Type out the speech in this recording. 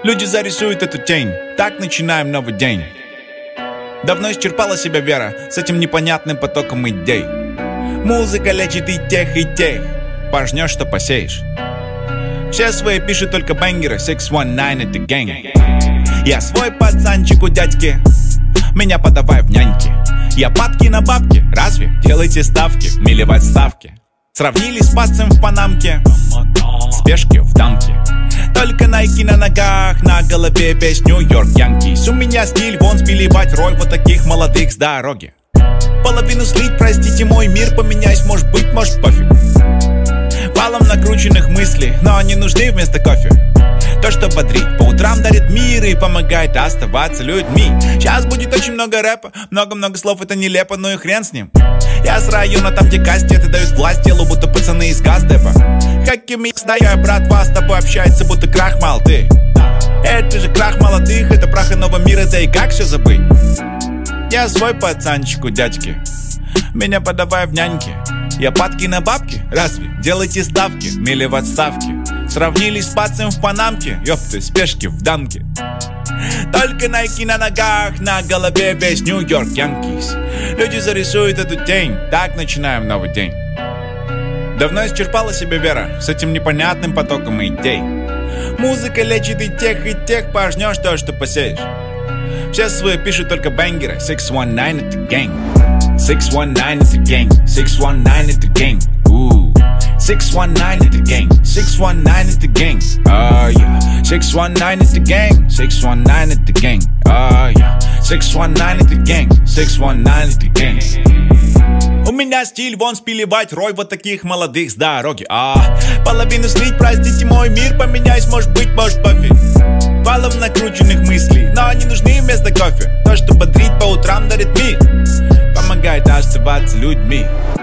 Люди зарисуют эту тень, так начинаем новый день. Давно исчерпала себя вера с этим непонятным потоком идей. Музыка лечит и тех, пожнешь, что посеешь. Все свои пишут только бэнгеры, 619 это гэнг. Я свой пацанчик у дядьки, меня подавай в няньки. Я падки на бабки, разве? Делайте ставки, милевать ставки. Сравнили с пацем в панамке, спешки в дамке. Только найки на ногах, на голове весь Нью-Йорк Янкис. У меня стиль, вон спиливать роль вот таких молодых с дороги. Половину слить, простите, мой мир поменяюсь, может быть, может пофиг. Валом накрученных мыслей, но они нужны вместо кофе. То, что бодрит, по утрам дарит мир и помогает оставаться людьми. Сейчас будет очень много рэпа, много-много слов, это нелепо, но и хрен с ним. Я с района, там где кастеты дают власть телу, будто пацаны из Газдепа. Хакимикс, да я, братва, с тобой общается, будто крахмал ты. Это же крах молодых, это прах иного мира, да и как все забыть? Я свой пацанчик у дядьки, меня подавай в няньки. Я падки на бабки, разве? Делайте ставки, милевать ставки. Сравнились с пацем в панамке, ёпты, спешки в дамке. Только найки на ногах, на голове весь Нью-Йорк Янкис. Люди зарисуют эту тень, так начинаем новый день. Давно исчерпала себя вера с этим непонятным потоком идей. Музыка лечит и тех, пожнешь то, что посеешь. Все свои пишут только бэнгеры, 619 это гэнг. 619 это гэнг, 619 это гэнг. 619 это гэнг, 619 это гэнг. Oh yeah, 619 это гэнг, 619 это гэнг. Oh yeah, 619 это гэнг, 619 это гэнг. У меня стиль, вон спиливать рой вот таких молодых с дороги. Половину слить, простите, мой мир поменяюсь, может быть, может пофиг. Валом накрученных мыслей, но они нужны вместо кофе. То, что бодрит по утрам, дарит мир, помогает оставаться людьми.